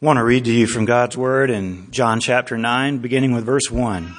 I want to read to you from God's Word in John chapter 9, beginning with verse 1.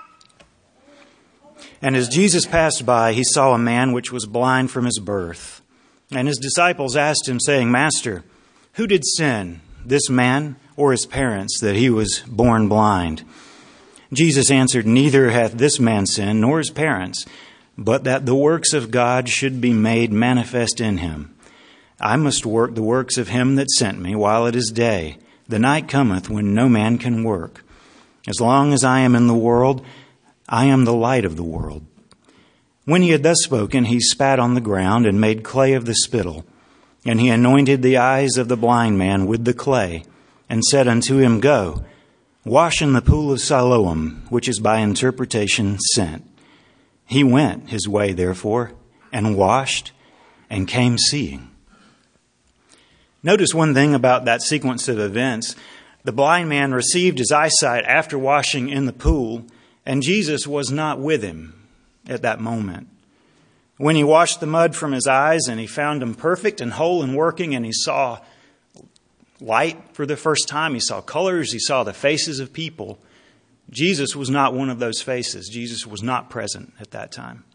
And as Jesus passed by, he saw a man which was blind from his birth. And his disciples asked him, saying, Master, who did sin, this man or his parents, that he was born blind? Jesus answered, Neither hath this man sinned, nor his parents, but that the works of God should be made manifest in him. I must work the works of him that sent me while it is day. The night cometh when no man can work. As long as I am in the world, I am the light of the world. When he had thus spoken, he spat on the ground and made clay of the spittle. And he anointed the eyes of the blind man with the clay, and said unto him, Go, wash in the pool of Siloam, which is by interpretation sent. He went his way, therefore, and washed, and came seeing. Notice one thing about that sequence of events. The blind man received his eyesight after washing in the pool, and Jesus was not with him at that moment. When he washed the mud from his eyes and he found them perfect and whole and working, and he saw light for the first time, he saw colors, he saw the faces of people, Jesus was not one of those faces. Jesus was not present at that time.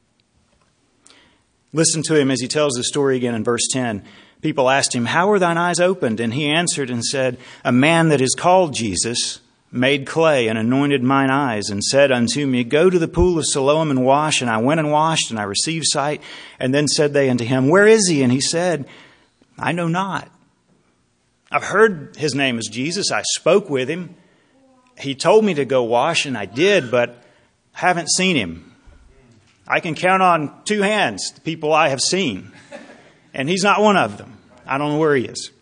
Listen to him as he tells the story again in verse 10. People asked him, How were thine eyes opened? And he answered and said, A man that is called Jesus made clay and anointed mine eyes and said unto me, Go to the pool of Siloam and wash. And I went and washed, and I received sight. And then said they unto him, Where is he? And he said, I know not. I've heard his name is Jesus. I spoke with him. He told me to go wash, and I did, but haven't seen him. I can count on two hands the people I have seen, and he's not one of them. I don't know where he is.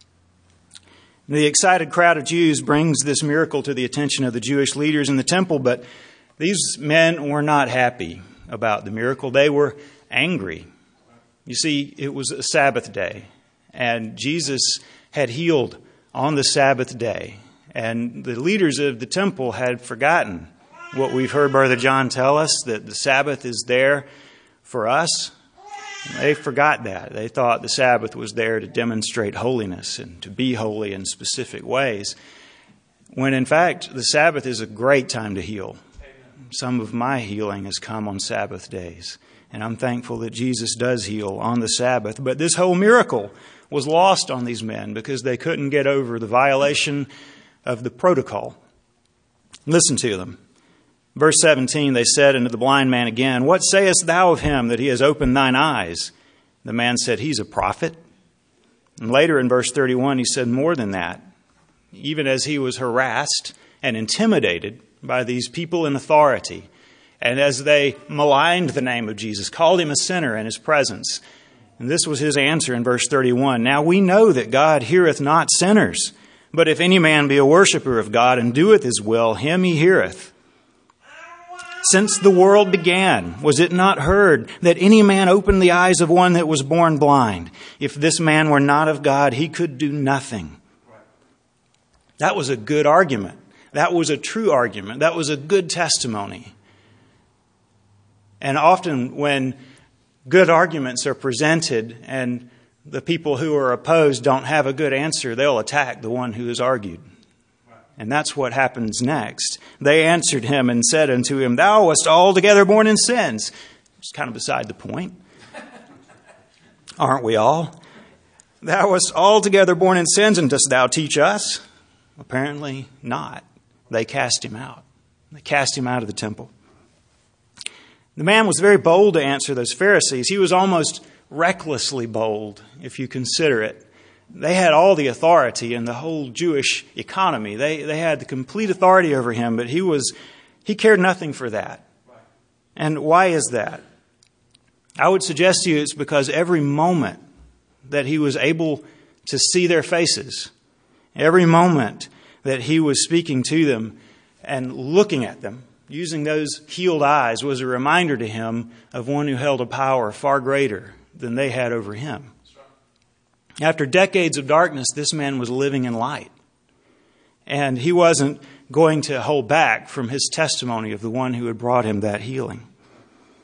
The excited crowd of Jews brings this miracle to the attention of the Jewish leaders in the temple, but these men were not happy about the miracle. They were angry. You see, it was a Sabbath day, and Jesus had healed on the Sabbath day, and the leaders of the temple had forgotten what we've heard Brother John tell us, that the Sabbath is there for us. They forgot that. They thought the Sabbath was there to demonstrate holiness and to be holy in specific ways, when in fact the Sabbath is a great time to heal. Some of my healing has come on Sabbath days, and I'm thankful that Jesus does heal on the Sabbath. But this whole miracle was lost on these men because they couldn't get over the violation of the protocol. Listen to them. Verse 17, they said unto the blind man again, What sayest thou of him that he has opened thine eyes? The man said, He's a prophet. And later in verse 31, he said more than that. Even as he was harassed and intimidated by these people in authority, and as they maligned the name of Jesus, called him a sinner in his presence. And this was his answer in verse 31. Now we know that God heareth not sinners, but if any man be a worshipper of God and doeth his will, him he heareth. Since the world began, was it not heard that any man opened the eyes of one that was born blind? If this man were not of God, he could do nothing. That was a good argument. That was a true argument. That was a good testimony. And often when good arguments are presented and the people who are opposed don't have a good answer, they'll attack the one who has argued. And that's what happens next. They answered him and said unto him, Thou wast altogether born in sins. It's kind of beside the point. Aren't we all? Thou wast altogether born in sins, and dost thou teach us? Apparently not. They cast him out. They cast him out of the temple. The man was very bold to answer those Pharisees. He was almost recklessly bold, if you consider it. They had all the authority in the whole Jewish economy. They had the complete authority over him, but he cared nothing for that. And why is that? I would suggest to you it's because every moment that he was able to see their faces, every moment that he was speaking to them and looking at them, using those healed eyes, was a reminder to him of one who held a power far greater than they had over him. After decades of darkness, this man was living in light. And he wasn't going to hold back from his testimony of the one who had brought him that healing.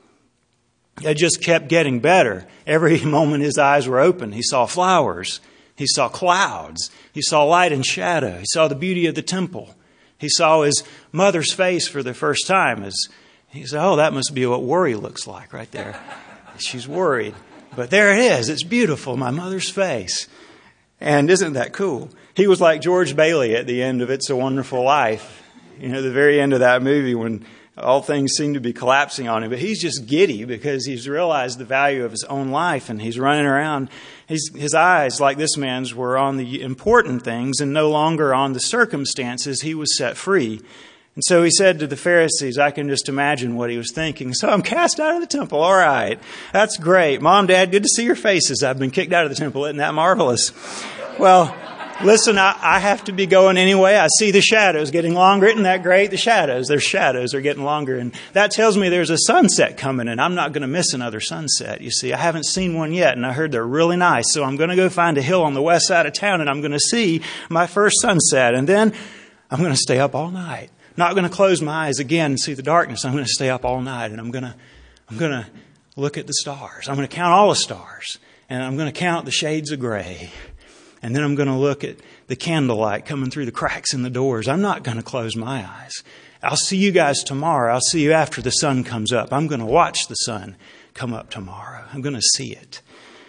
It just kept getting better. Every moment his eyes were open, he saw flowers. He saw clouds. He saw light and shadow. He saw the beauty of the temple. He saw his mother's face for the first time. As he said, oh, that must be what worry looks like right there. She's worried. But there it is. It's beautiful, my mother's face. And isn't that cool? He was like George Bailey at the end of It's a Wonderful Life. You know, the very end of that movie when all things seem to be collapsing on him. But he's just giddy because he's realized the value of his own life and he's running around. His eyes, like this man's, were on the important things and no longer on the circumstances. He was set free. And so he said to the Pharisees, I can just imagine what he was thinking. So I'm cast out of the temple. All right. That's great. Mom, Dad, good to see your faces. I've been kicked out of the temple. Isn't that marvelous? Well, listen, I have to be going anyway. I see the shadows getting longer. Isn't that great? The shadows, their shadows are getting longer. And that tells me there's a sunset coming, and I'm not going to miss another sunset. You see, I haven't seen one yet, and I heard they're really nice. So I'm going to go find a hill on the west side of town, and I'm going to see my first sunset. And then I'm going to stay up all night. Not going to close my eyes again and see the darkness. I'm going to stay up all night, and I'm going to look at the stars. I'm going to count all the stars, and I'm going to count the shades of gray. And then I'm going to look at the candlelight coming through the cracks in the doors. I'm not going to close my eyes. I'll see you guys tomorrow. I'll see you after the sun comes up. I'm going to watch the sun come up tomorrow. I'm going to see it.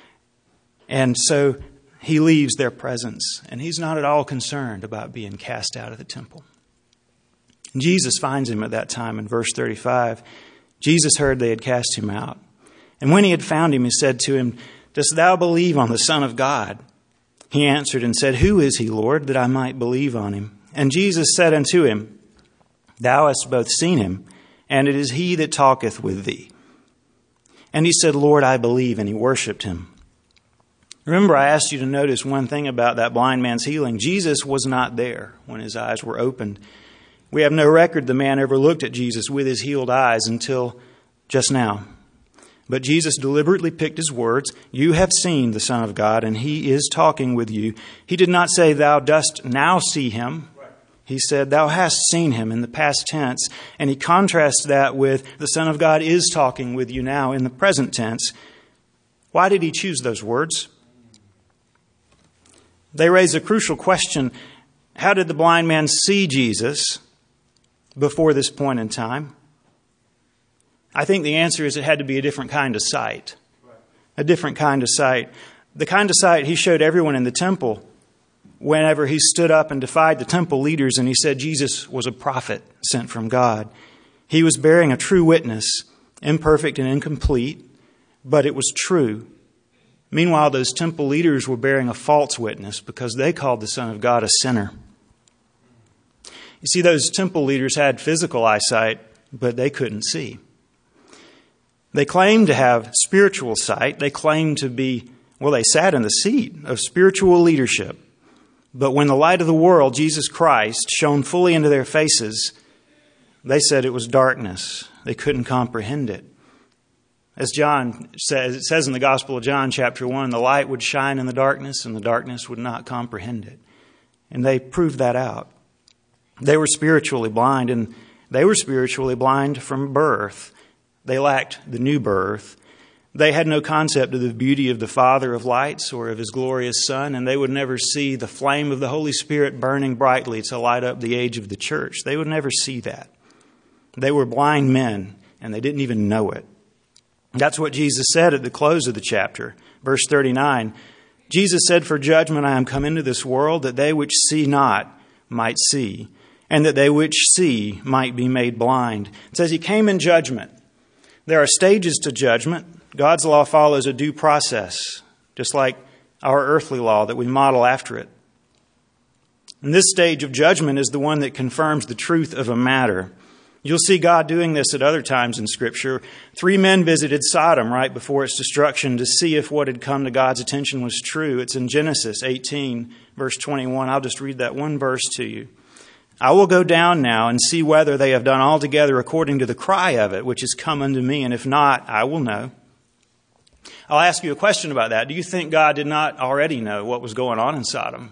And so he leaves their presence, and he's not at all concerned about being cast out of the temple. Jesus finds him at that time in verse 35. Jesus heard they had cast him out. And when he had found him, he said to him, Dost thou believe on the Son of God? He answered and said, Who is he, Lord, that I might believe on him? And Jesus said unto him, Thou hast both seen him, and it is he that talketh with thee. And he said, Lord, I believe, and he worshipped him. Remember, I asked you to notice one thing about that blind man's healing. Jesus was not there when his eyes were opened. We have no record the man ever looked at Jesus with his healed eyes until just now. But Jesus deliberately picked his words. You have seen the Son of God, and he is talking with you. He did not say, Thou dost now see him. He said, Thou hast seen him in the past tense. And he contrasts that with the Son of God is talking with you now in the present tense. Why did he choose those words? They raise a crucial question. How did the blind man see Jesus before this point in time? I think the answer is it had to be a different kind of sight. A different kind of sight. The kind of sight he showed everyone in the temple whenever he stood up and defied the temple leaders and he said Jesus was a prophet sent from God. He was bearing a true witness, imperfect and incomplete, but it was true. Meanwhile, those temple leaders were bearing a false witness because they called the Son of God a sinner. You see, those temple leaders had physical eyesight, but they couldn't see. They claimed to have spiritual sight. They claimed to be, they sat in the seat of spiritual leadership. But when the light of the world, Jesus Christ, shone fully into their faces, they said it was darkness. They couldn't comprehend it. As John says, it says in the Gospel of John, chapter 1, the light would shine in the darkness and the darkness would not comprehend it. And they proved that out. They were spiritually blind, and they were spiritually blind from birth. They lacked the new birth. They had no concept of the beauty of the Father of lights or of his glorious Son, and they would never see the flame of the Holy Spirit burning brightly to light up the age of the church. They would never see that. They were blind men, and they didn't even know it. That's what Jesus said at the close of the chapter. Verse 39, Jesus said, For judgment I am come into this world, that they which see not might see, and that they which see might be made blind. It says he came in judgment. There are stages to judgment. God's law follows a due process, just like our earthly law that we model after it. And this stage of judgment is the one that confirms the truth of a matter. You'll see God doing this at other times in Scripture. 3 men visited Sodom right before its destruction to see if what had come to God's attention was true. It's in Genesis 18, verse 21. I'll just read that one verse to you. I will go down now and see whether they have done altogether according to the cry of it, which is come unto me, and if not, I will know. I'll ask you a question about that. Do you think God did not already know what was going on in Sodom?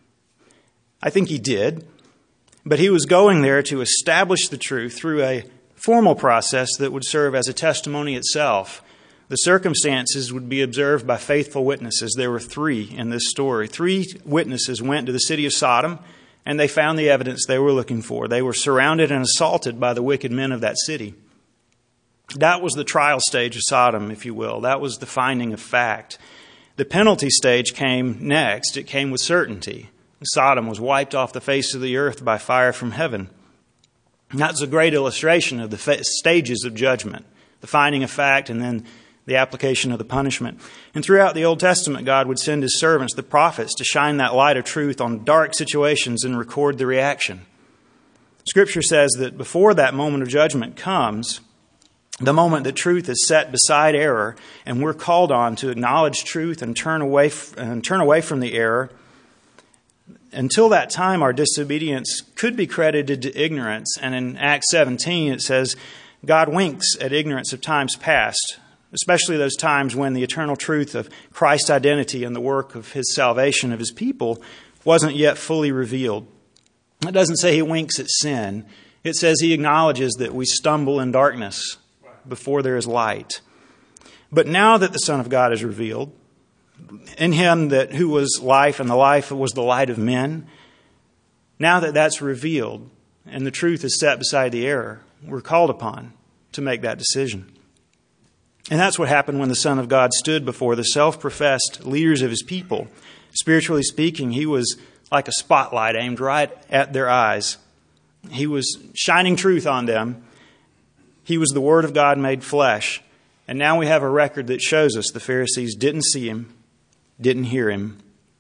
I think he did. But he was going there to establish the truth through a formal process that would serve as a testimony itself. The circumstances would be observed by faithful witnesses. There were 3 in this story. 3 witnesses went to the city of Sodom, and they found the evidence they were looking for. They were surrounded and assaulted by the wicked men of that city. That was the trial stage of Sodom, if you will. That was the finding of fact. The penalty stage came next. It came with certainty. Sodom was wiped off the face of the earth by fire from heaven. And that's a great illustration of the stages of judgment, the finding of fact and then the application of the punishment. And throughout the Old Testament, God would send His servants, the prophets, to shine that light of truth on dark situations and record the reaction. Scripture says that before that moment of judgment comes, the moment that truth is set beside error, and we're called on to acknowledge truth and turn away from the error. Until that time, our disobedience could be credited to ignorance. And in Acts 17, it says, God winks at ignorance of times past, especially those times when the eternal truth of Christ's identity and the work of His salvation of His people wasn't yet fully revealed. It doesn't say He winks at sin. It says He acknowledges that we stumble in darkness before there is light. But now that the Son of God is revealed, in Him who was life, and the life was the light of men, now that that's revealed and the truth is set beside the error, we're called upon to make that decision. And that's what happened when the Son of God stood before the self-professed leaders of His people. Spiritually speaking, He was like a spotlight aimed right at their eyes. He was shining truth on them. He was the Word of God made flesh. And now we have a record that shows us the Pharisees didn't see Him, didn't hear Him.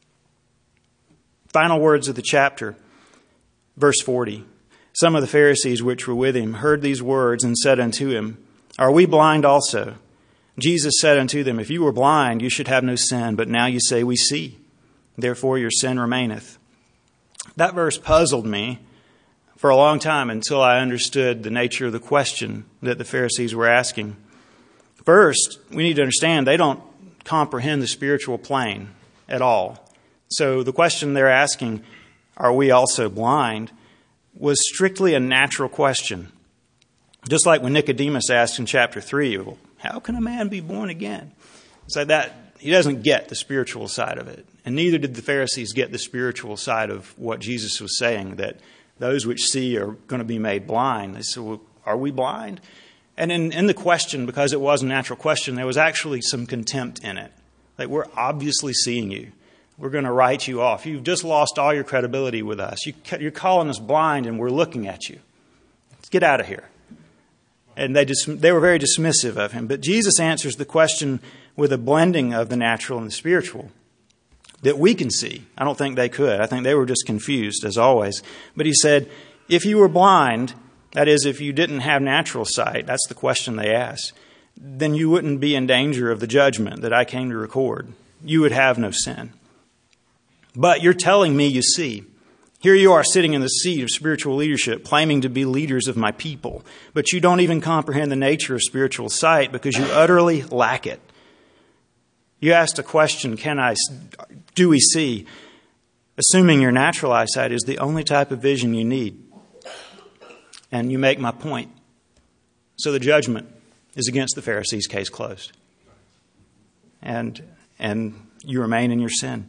Final words of the chapter, verse 40. Some of the Pharisees which were with Him heard these words and said unto Him, Are we blind also? Jesus said unto them, If you were blind, you should have no sin, but now you say, We see. Therefore your sin remaineth. That verse puzzled me for a long time until I understood the nature of the question that the Pharisees were asking. First, we need to understand they don't comprehend the spiritual plane at all. So the question they're asking, are we also blind, was strictly a natural question. Just like when Nicodemus asked in chapter 3, well, how can a man be born again? So that he doesn't get the spiritual side of it. And neither did the Pharisees get the spiritual side of what Jesus was saying, that those which see are going to be made blind. They said, well, are we blind? And in the question, because it was a natural question, there was actually some contempt in it. Like, we're obviously seeing you. We're going to write you off. You've just lost all your credibility with us. You're calling us blind and we're looking at you. Let's get out of here. And they were very dismissive of Him. But Jesus answers the question with a blending of the natural and the spiritual that we can see. I don't think they could. I think they were just confused, as always. But He said, if you were blind, that is, if you didn't have natural sight, that's the question they asked, then you wouldn't be in danger of the judgment that I came to record. You would have no sin. But you're telling me you see. Here you are sitting in the seat of spiritual leadership, claiming to be leaders of my people. But you don't even comprehend the nature of spiritual sight because you utterly lack it. You asked a question, do we see? Assuming your natural eyesight is the only type of vision you need. And you make my point. So the judgment is against the Pharisees, case closed. And you remain in your sin.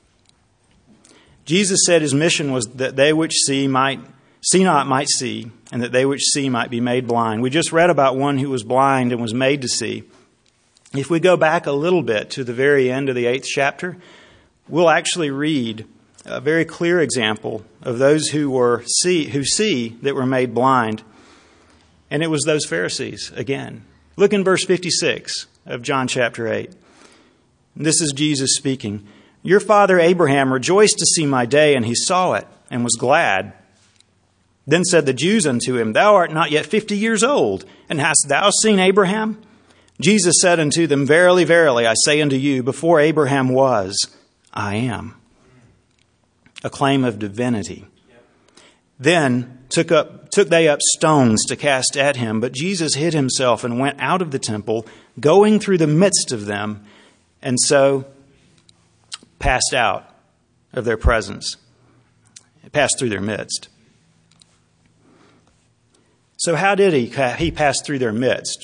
Jesus said His mission was that they which see not might see, and that they which see might be made blind. We just read about one who was blind and was made to see. If we go back a little bit to the very end of the 8th chapter, we'll actually read a very clear example of those who see that were made blind. And it was those Pharisees again. Look in verse 56 of John chapter 8. This is Jesus speaking. Your father Abraham rejoiced to see my day, and he saw it and was glad. Then said the Jews unto him, Thou art not yet 50 years old, and hast thou seen Abraham? Jesus said unto them, Verily, verily, I say unto you, before Abraham was, I am. A claim of divinity. Then took they up stones to cast at him, but Jesus hid himself and went out of the temple, going through the midst of them, and so passed out of their presence. It passed through their midst. So how did he pass through their midst?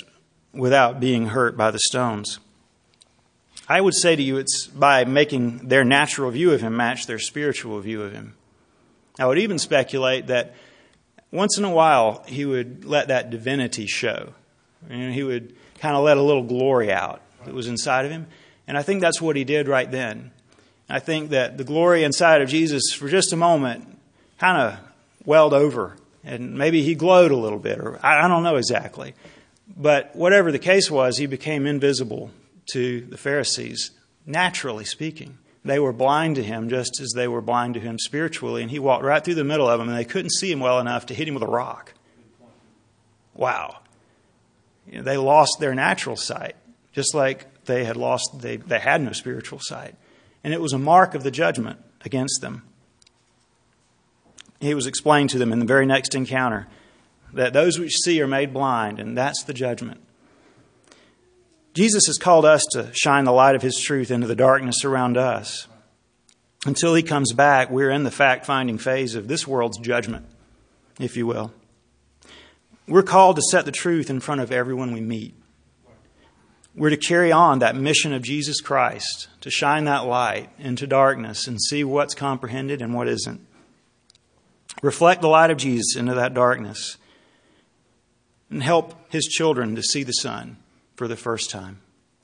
without being hurt by the stones. I would say to you, it's by making their natural view of him match their spiritual view of him. I would even speculate that once in a while he would let that divinity show. He would kind of let a little glory out that was inside of him. And I think that's what he did right then. I think that the glory inside of Jesus for just a moment kind of welled over. And maybe he glowed a little bit, or I don't know exactly. But whatever the case was, he became invisible to the Pharisees, naturally speaking. They were blind to him just as they were blind to him spiritually, and he walked right through the middle of them, and they couldn't see him well enough to hit him with a rock. Wow. They lost their natural sight, just like they had no spiritual sight. And it was a mark of the judgment against them. It was explained to them in the very next encounter that those which see are made blind, and that's the judgment. Jesus has called us to shine the light of his truth into the darkness around us. Until he comes back, we're in the fact-finding phase of this world's judgment, if you will. We're called to set the truth in front of everyone we meet. We're to carry on that mission of Jesus Christ, to shine that light into darkness and see what's comprehended and what isn't. Reflect the light of Jesus into that darkness and help his children to see the sun for the first time.